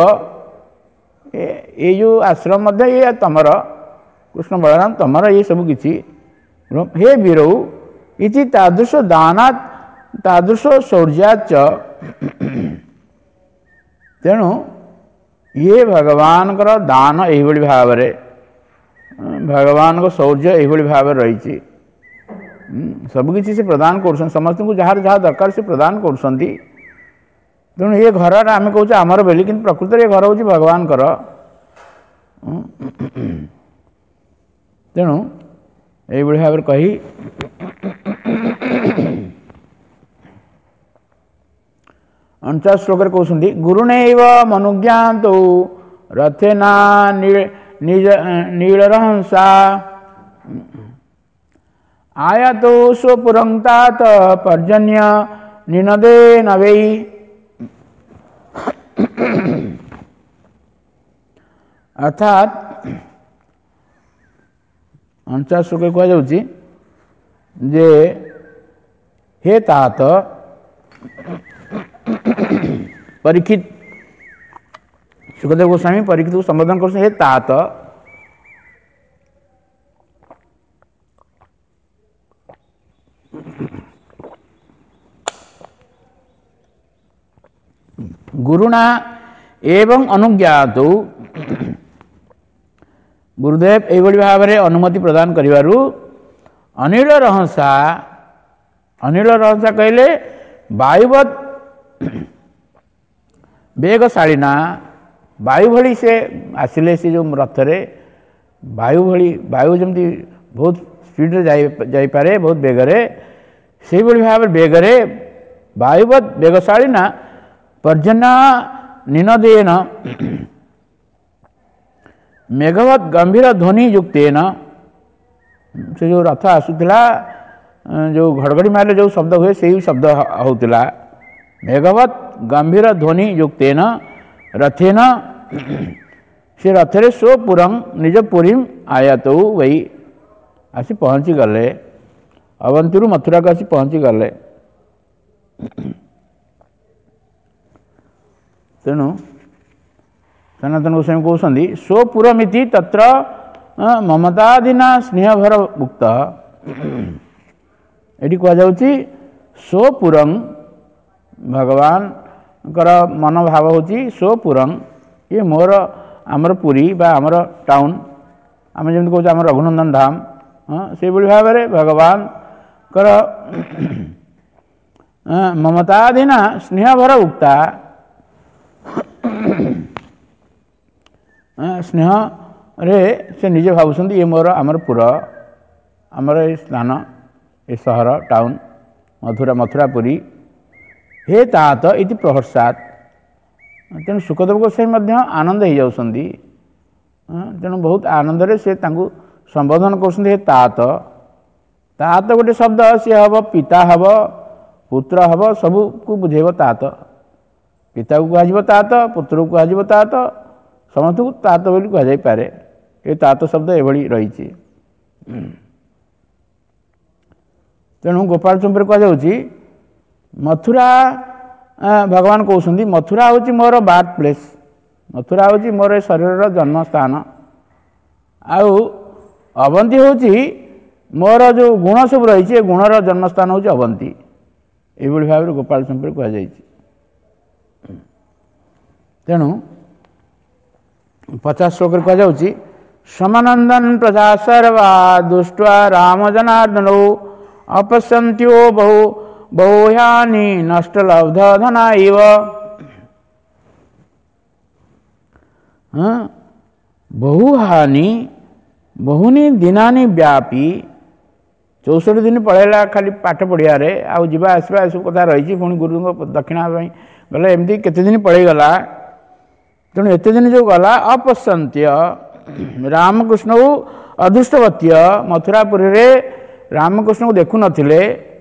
ये जो आश्रम मध्य ये तमर कृष्ण बलराम तमर ये सबकि हे वीरौ इति तादृश दानात् तादृश शौर्याच्च तेणु ये भगवान कर दान यही भाव भगवान को शौर्य यही भाव रही सबकि से प्रदान कर समस्त को जार जहाँ दरकार से प्रदान कर तेणु ये घर आम कहे आमर बोली कि प्रकृत ये घर हूँ भगवान कर तेणु ये भाव में कही अणचाश श्लोक कहते गुरुणैव मनुज्ञात रथेना निज नीलरहंसा आयातो स्वपुरंतात पर्जन्य निनदे नवै अर्थात अणचाश श्लोक कह जाउछि जे हे तात परीक्षित सुखदेव गोस्वामी परीक्षित को संबोधन कर हे तात गुरुणा एवं अनुज्ञात गुरुदेव एभली भाव में अनुमति प्रदान करिवारु अनिल रहंसा अनिल रहंसा कहले वायुवत वेगशालीना वायु भली से आसिले से जो रथरे वायु भली वायु जमती बहुत स्पीड रे जाई पारे बहुत बेगरे से भाव बेगरे वायुवत वेगशालीना पर्जन्य निनदेन मेघवत गंभीर ध्वनि युक्तेन से जो रथ आसुला जो घड़घड़ी मारे जो शब्द हुए से ही शब्द होता मेघवत गंभीर ध्वनि युक्तेन रथेन से रथरे स्वपुरं निज पुरी आयात वही आसी पहुँची गले अवंती मथुरा को आसी पहुँची गले तेणु सनातन गोस्वामी कहते स्वपुरमिति तत्र ममतादीना स्नेहभर मुक्त ये कहुच्छी स्वपुरं भगवान कर मनोभाव होची स्वपुरं ये मोर आमर पुरी बा आमर टाउन आम जमी कहे आम रघुनंदन धाम हाँ से भाव में भगवान कर ममतादीना स्नेहभर उक्ता स्नेह रे से निजे भावुं ये मोर आमर पुर आमर ये स्थान ये सहर टाउन मथुरा मथुरापुरी हे तात इति प्रहर्षात तेणु सुखदेव गोस्वामी आनंद हो जाती तेणु बहुत आनंद से संबोधन कर हे तात तात गोटे शब्द सी हम पिता हम पुत्र हम सबू को बुझेब तात पिता को कह तात पुत्र को कह तात समस्त को तात बोली कहुपे ये तात शब्द एभली रही तेणु गोपाल चंपर कहुच्छी मथुरा भगवान कहते मथुरा हूँ मोर बार्थ प्लेस मथुरा हूँ मोर शरीर जन्म स्थान आउ अवंती हूँ मोर जो गुण सब रही गुणर जन्म स्थान हूँ अवंती ये भाव में गोपाल चंपर कहुई तेणु पचास श्लोक कहुच्छी समानंदन प्रजा सर्वा दुष्टा राम जनार्दन अपश्यन्त्यो बहु बहुयानी नष्टलब्ध धना इव हाँ बहुहानि बहुनी दिनानी व्यापी चौसठ दिन पढ़ेला खाली पाठ पढ़िया आउ जावा आसवा सब कथा रही पुणी गुरु दक्षिणा गले एमती केते दिन पढ़ीगला तेणु एत दिन जो गला अपश्यन्त्य रामकृष्ण अदृष्टवत्य मथुरापुरी रे रामकृष्ण को देखु नथिले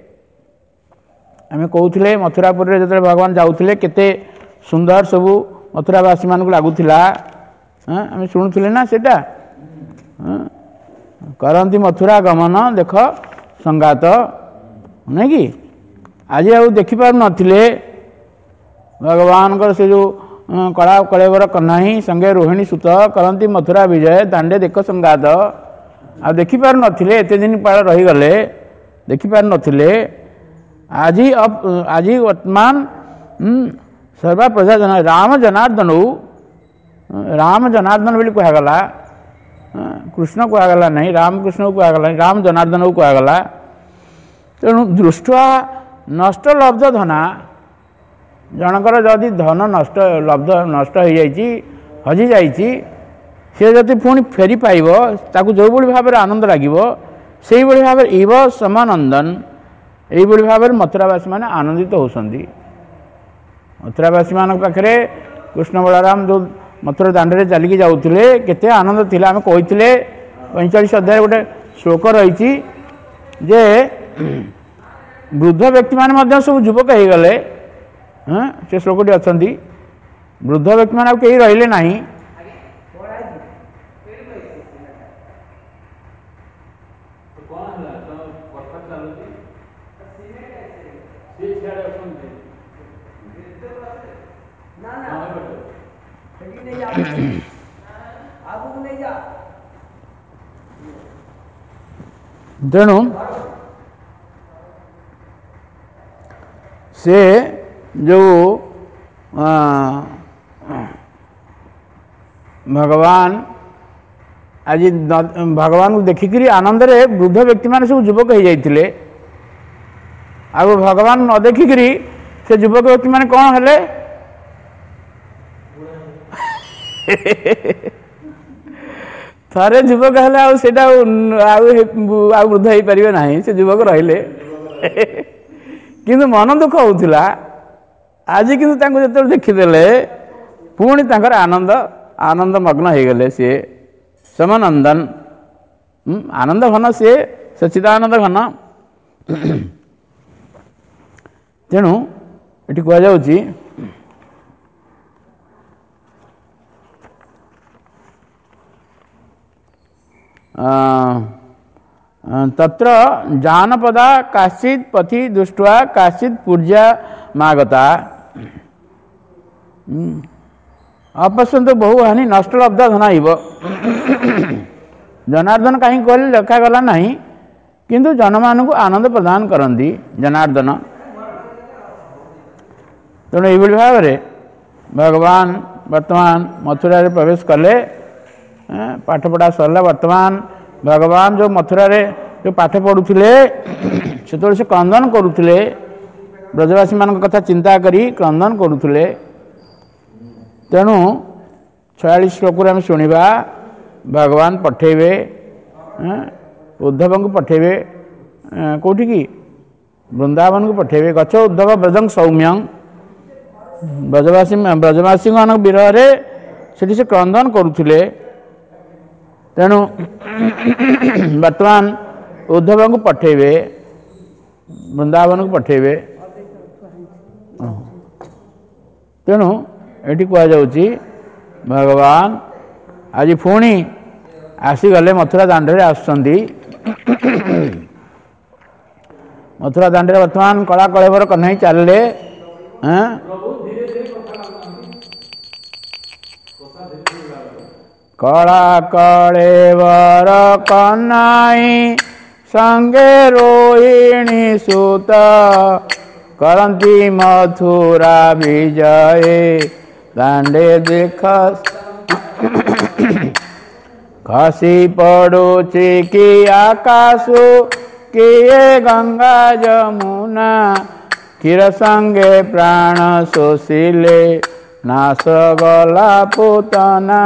आम कहते मथुरापुरी रे जो भगवान जाऊे केते सुंदर सबू मथुरावासी मान को लगुला आम शुणुले ना सेटा करती मथुरा गमन देख संगात नहीं कि आज आ देखिपार नथिले भगवान से जो कला कलेवर कन्हई संगे रोहिणी सुत करती मथुरा विजय दांडे देख संगात आ देखिपार नथिले एते दिन पाल रहीगले देखिपार नथिले आज आज वर्तमान सर्वा प्रजा जन राम जनार्दन राम जनार्दन बोली कहगला कृष्ण कहगला नहीं राम कृष्ण को कहगला राम जनार्दन को कहगला तेणु दृष्ट्वा नष्ट लब्ध धना जनकर जदि धन नष्ट लब्ध नष्ट हो जाइए हजि जाइए सी जदि पुणी फेरी पाइब ताकू जो भाव में आनंद लगे से भाव में इव समानंदन यही भाव में मथुरावासी मैंने आनंदित होती। मथुरावासी मान पाखे कृष्ण बलराम जो मथुरा दांडे चलिकी जाऊे केते आनंद थिला आम कही पैंचाश अध्याय गोटे श्लोक रही जे वृद्ध व्यक्ति मान सब युवक हो गले से श्लोकटी अच्छा वृद्ध व्यक्ति मान कहीं रहिले नहीं तेणु से जो भगवान आज भगवान को देखिक आनंद रे वृद्ध व्यक्ति मान सब युवक हो जाते आ भगवान न देखिक से युवक व्यक्ति मान कौन हेले थरे युवक हेले आ वृद्ध हो पारे ना से युवक रहिले किंतु मन दुख होता आज किंतु जो देखीदे पुणी तांकर आनंद आनंद मग्न हो गले सी समानंदन आनंद घन सी सच्चिदानंद घन तेणु ये कहुच्छी तत्र जानपदा काश्चित् पथि दृष्ट्वा काश्चित् पूज्या मागता अपश्यंत बहु हानि नष्ट लब्ध धनाइब जनार्दन कहीं कहले लेखा गला नहीं किंतु जनमान को आनंद प्रदान करती जनार्दन तेणु ये भाव में भगवान वर्तमान मथुरा प्रवेश कले पाठपढ़ा सरला वर्तमान भगवान जो मथुरा रे जो पाठ पढ़ुले से से क्रंदन करुले ब्रजवासी मान कथा चिंता करी क्रंदन करुले तेणु छयालीस श्लोक आम शुणा भगवान पठेबे उद्धव को पठेबे कौटी की वृंदावन को पठेबे गच उद्धव ब्रजं सौम्यं ब्रजवासी ब्रजवासी मान विरह से से क्रंदन करुले तेणु वर्तमान उद्धव को पठेबे वृंदावन को पठेबे तेणु ये कहुच्छी भगवान आज पुणी आसीगले मथुरा दांडे आसुंच मथुरा दांडे वर्तमान कला कलेवर कन्हई चलिए कला कलेवर कन्हई संगे रोहिणी सुत करंती मथुरा विजय दांडे देख खसी पड़ोची कि आकाशु किए गंगा जमुना क्षीर संगे प्राण शोषिले नाश गला पुतना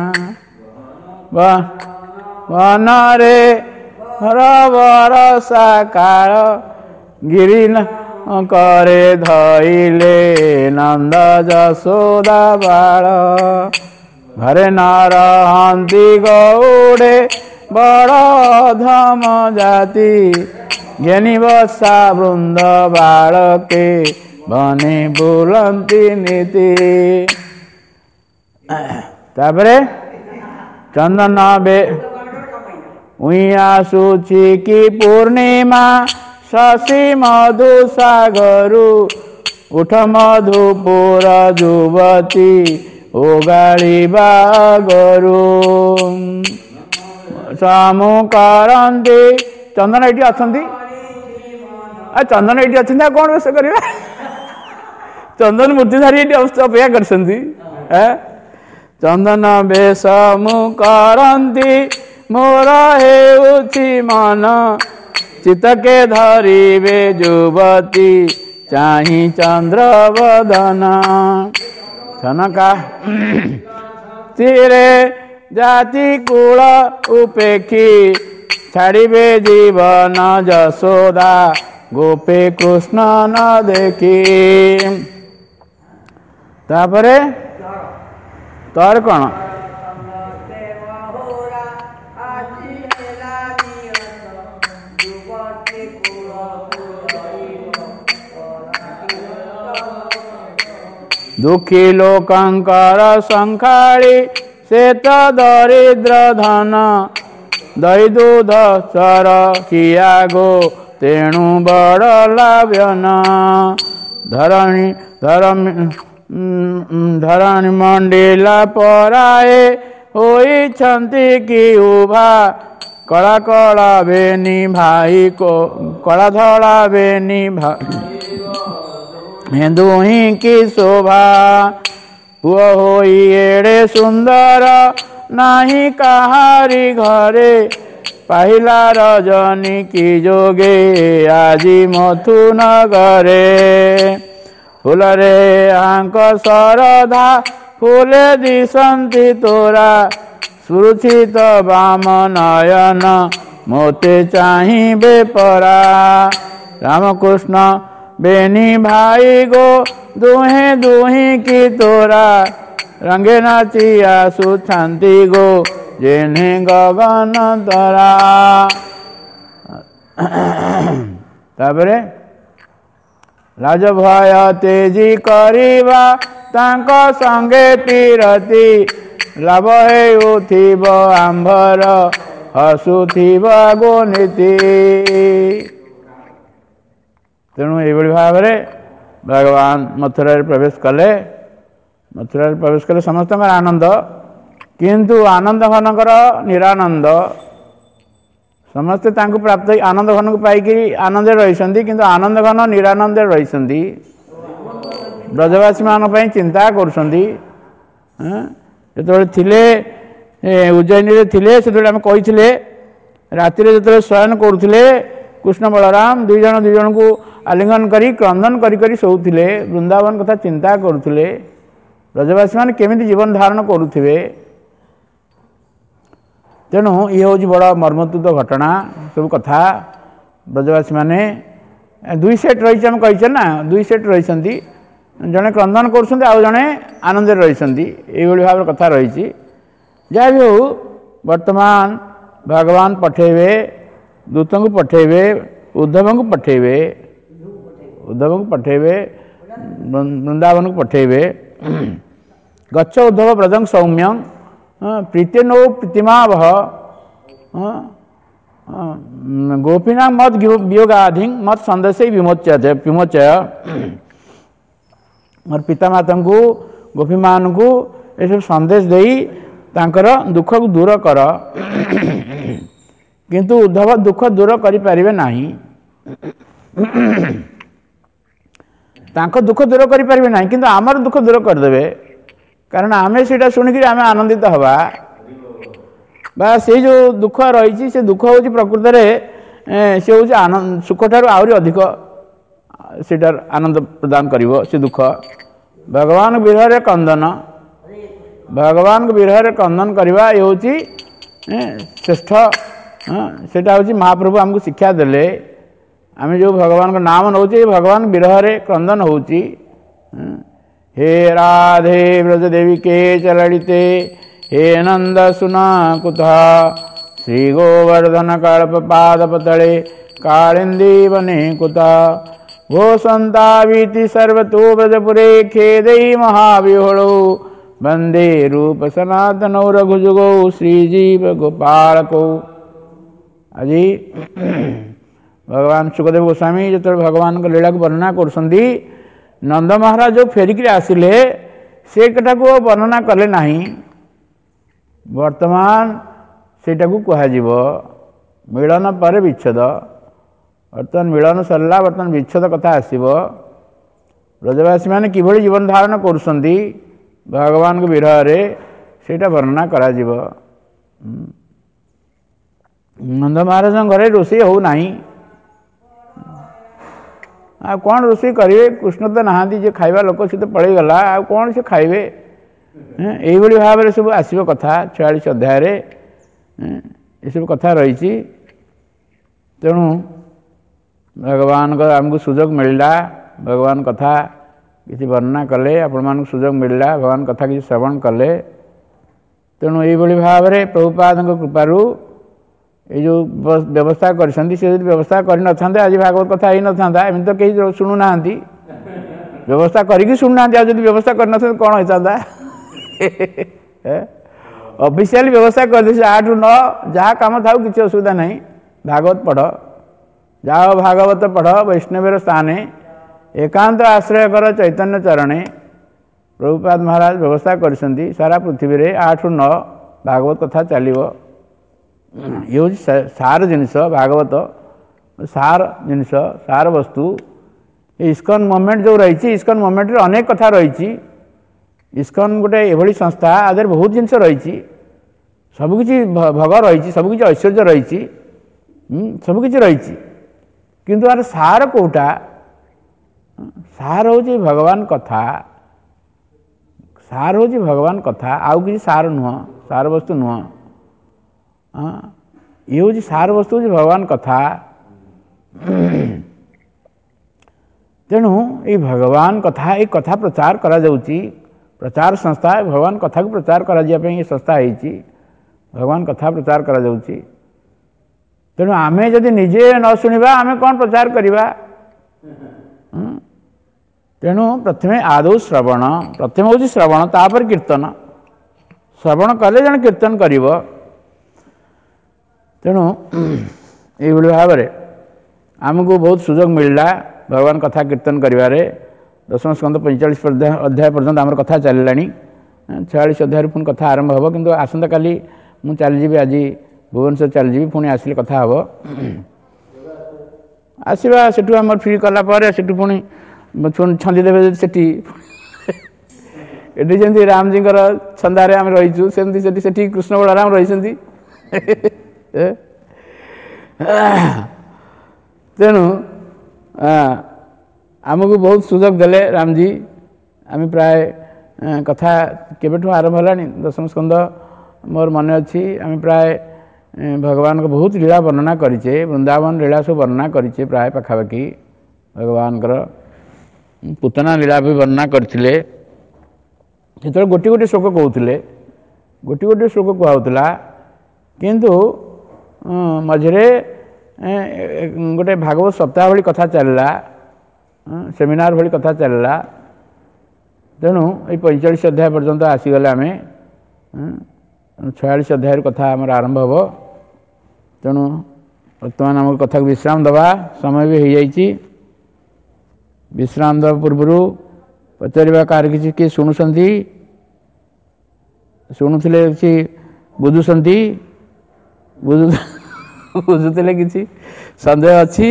वन रे हर साकार गिरी करे धइले नंद जसोदा बाल घरे न रहंती गौड़े बड़ धम जाति ज्ञानी बसा वृंद बालके बने बुलंती नीति तापरे चंदन बे उइया सूची की पूर्णिमा शशि मधु सागरु उठ मधुपुर युवती ओगाड़ी बागरु सामु करंती चंदन ये अच्छा चंदन ये अच्छा कौन बेस कर चंदन मूर्तिधारी ये अपेक्षा कर चंदन बेश मु करंती मोर हेउछि मन चितके धरिबे युवती चाही चंद्र बदन सनका तीरे जाति कुल उपेक्षी छाड़िबे जीवन जशोदा गोपे कृष्ण न देखी तापरे तोर कौन दुखी लोकंकर संखाड़ी श्वेत दरिद्र धन दही दूध सर किया गो तेणु बड़ लाभ्यन धरणी धरमी धरणी मंडिला पराए होई छंती की उभा कला कला बेनी भाई को कला धला बेनी भाई दुही की शोभा पुआ होई एड़े सुंदर नाही कहारी घरे पाहिला रजनी की जोगे आजी मथुन घरे फूल रे आंक सरधा फूले दिशंती तोरा सुरुचित बाम नयन मोते चाहिबे परा रामकृष्ण बेनी भाई गो दुहे दुही की तोरा रंगे नाचिया सुछांति गो जेने गगन तरा तापरे राज भय तेजी करिबा तांको संगे तीरती लाभ हेउथिब आंभर हसुथिब गोनीति तेणु ये भाव में भगवान मथुरा प्रवेश कले मथुरा प्रवेश कले समस्त आनंद किंतु आनंद घनकर निरानंद समस्ते तांको प्राप्त आनंद घन को पाई आनंद रही किंतु आनंद घन निरानंद रही ब्रजवासी मान चिंता करुँगी जो थिले उज्जयिनी थिले से आम कही राति जो शयन करुले कृष्ण बलराम दुई जन दुई जन को आलिंगन करी क्रंदन करी करी शोले वृंदावन कथा चिंता करुले ब्रजवासी मान केमिति जीवन धारण करुवे तेणु ये हूँ बड़ मर्मतुद घटना सब कथा ब्रजवासी माने दुई सेट रही कही ना दुई सेट रही जड़े क्रंदन कर जड़े आनंद रही भाव कथा रही जहाँ भी हो वर्तमान भगवान पठेबे दूत को पठेबे उद्धव को पठेबे उद्धव को पठेबे वृंदावन को पठेबे गच्छ उद्धव ब्रजं सौम्यं प्रीते नो प्रीतिमावह गोपीना मत वियोगाधि मत संदेश विमोच्य विमोचय और पिता माता को गोपी मान को ये सब संदेश दे तांकर दुख को दूर कर किंतु उद्धव दुख दूर करि परिबे नाही तांको दुख दूर करि परिबे नाही किंतु आमर दुख दूर कर देबे कारण आमे सेटा सुनिक आमे आनंदित हवा बा से जो दुख रही से दुख हूँ प्रकृत में से हूँ आनंद सुख ठार आहरी अधिक सेटार आनंद प्रदान करिवो से दुख भगवान विरह कंदन भगवान विरह कंदन करवा ये हूँ श्रेष्ठ सेटा हूँ महाप्रभु आमको शिक्षा देले आम जो भगवान का नाम नौ भगवान विरह क्रंदन हो हे राधे व्रज देवी के चलड़िते हे नंद सुना कुतः श्री गोवर्धन कल्प पादपतले कालिंदी बने कुतः घोषंतावीति सर्वतो व्रजपुरे खेदई महाविहोलो वंदे रूप सनातनौ रघुजुगो श्रीजीव गोपालको আজি भगवान सुखदेव गोस्वामी जो भगवान को लीला को वर्णना कर नंद महाराज जो फेरिक आसिले से कटा को वर्णना कले नहीं वर्तमान सेटा को कह मिलन पर विच्छेद बर्तमान मिलन सरला बर्तमान विच्छेद कथा आसब ब्रजवासी मैंने किभली जीवन धारण कर भगवान को विरह सेटा वर्णना करा नंद महाराज घरे रोषे हो ना आ कौन रोषे करेंगे कृष्ण तो नहांती जे खाइबा लोक सी तो पलि गला आ कौन से खाइबे यही भाव में सब आसब कथा छियालीस अध्याय ये सब कथा रही तेणु भगवान को आमको सुजोग मिलला भगवान कथा किसी वर्णना कले आपण मान सुजोग मिलला भगवान कथा किसी श्रवण कले तेणु यही भाव में प्रभुपाद कृपारू ये जो व्यवस्था कर व्यवस्था कर आज भागवत कथा ही न था एम तो कहीं शुणुना व्यवस्था करके शुणुना आज व्यवस्था कर कौन होता ऑफिशियल व्यवस्था कर आठ रु नौ जहाँ कम था किसी असुविधा नहीं भागवत पढ़ जाओ भागवत पढ़ वैष्णव स्थाने एकांत आश्रय कर चैतन्य चरणे प्रभुपाद महाराज व्यवस्था कर सारा पृथ्वी रे आठ रु नौ भागवत कथा चलो ये हूँ सार जिनस भागवत सार जिनस सार वस्तु इस्कन मूवमेंट जो रही इस्कन मूवमेंट अनेक कथा रही इस्कन गोटे एभली संस्था आदि बहुत जिनस रही सबकि भग रही सबकि ऐश्वर्य रही सबकि रही किंतु यार सार कोटा सार हूँ भगवान कथा सार हूँ भगवान कथा आउ कि सार नुह सार वस्तु नुह हाँ ये हूँ सार वस्तु हूँ भगवान कथा तेणु ये भगवान कथा ये कथा प्रचार करा जाउची प्रचार संस्था भगवान कथा को प्रचार करा जिया पे ये संस्था है भगवान कथा प्रचार करा जाउची तेणु आमे जदि निजे न शुणा आमे कौन प्रचार करिबा तेणु प्रथमे आदौ श्रवण प्रथम हूँ श्रवण तापर कीर्तन श्रवण कले जन कीर्तन करिवो तेणु ये भाव में आमको बहुत सुजोग मिलला भगवान कथा कीर्तन करिवारे दशम स्कंद पैंतालीस अध्याय पर्यंत आम कथा चलला छियालीस अध्याय पुणी कथा आरंभ हम किंतु आसंता काली मु चलीजी आज भुवनेश्वर चलीजी पुणी आसिले कथा हम आसवा सेठू आम फ्री कलापर सेठू पुणी छंदी देवे सेठी एटी जमी रामजी छंदारे आम रहीचु सेमती सेठी कृष्ण बलराम रही तेणु आमको बहुत सुजोग देले रामजी आम प्राय कथा केबेठू आरंभ है दशम स्कंद मोर मन अच्छी आम प्राय भगवान को बहुत लीला वर्णना करिचे वृंदावन लीला सब वर्णना करिचे प्राय पाखापाखि भगवान पूतना लीला भी वर्णना करथिले जो गोटे गोटे श्लोक कहते गोटे गोटे श्लोक कहला किंतु मझे गोटे भागवत सप्ताह भली कथा चलला सेमिनार भली कथा चलला तेणु ये पैंतालीस अध्याय पर्यंत आसीगले आम छियालीस अध्याय कथा आम आरंभ हम तेणु बर्तमान आम कथा को विश्राम दबा समय भी हो जाइए विश्राम दवा पूर्व पचार कार किसी किए शुणुंट शुणुले कि बुझुंट बुझु बुझुले कि सन्देह अच्छी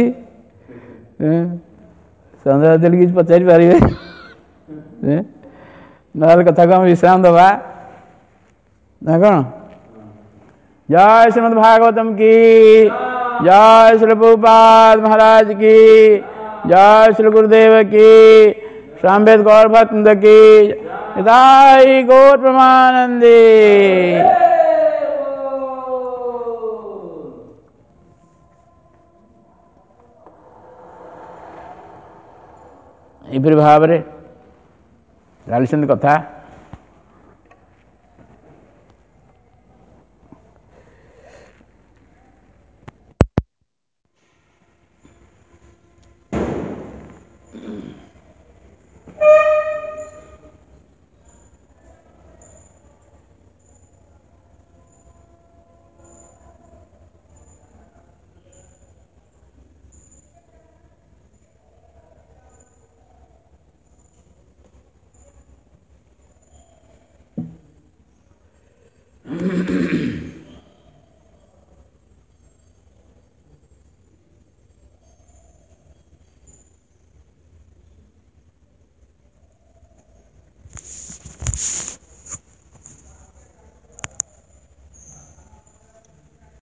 सन्देह अच्छे कि पचारि पारे ना कथा को आम विश्राम दबा ना कौन जय श्रीमद् भागवतम की जय श्री प्रभुपाद महाराज की जय श्री गुरुदेव की स्वामिवेद गौर भक्त की हिताई गौर प्रमानंदी एपरी भाव में चलती कथा।